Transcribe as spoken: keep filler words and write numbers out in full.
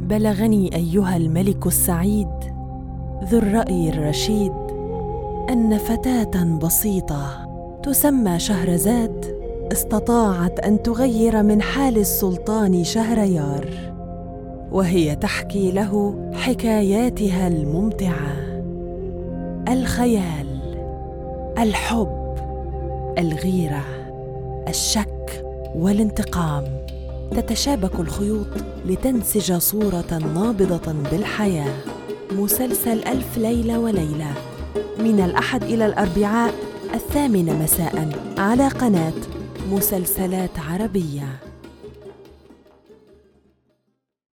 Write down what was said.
بلغني أيها الملك السعيد ذو الرأي الرشيد أن فتاة بسيطة تسمى شهرزاد استطاعت أن تغير من حال السلطان شهريار، وهي تحكي له حكاياتها الممتعة: الخيال، الحب، الغيرة، الشك والانتقام. تتشابك الخيوط لتنسج صورة نابضة بالحياة. مسلسل ألف ليلة وليلة من الأحد إلى الأربعاء الثامنة مساءً على قناة مسلسلات عربية.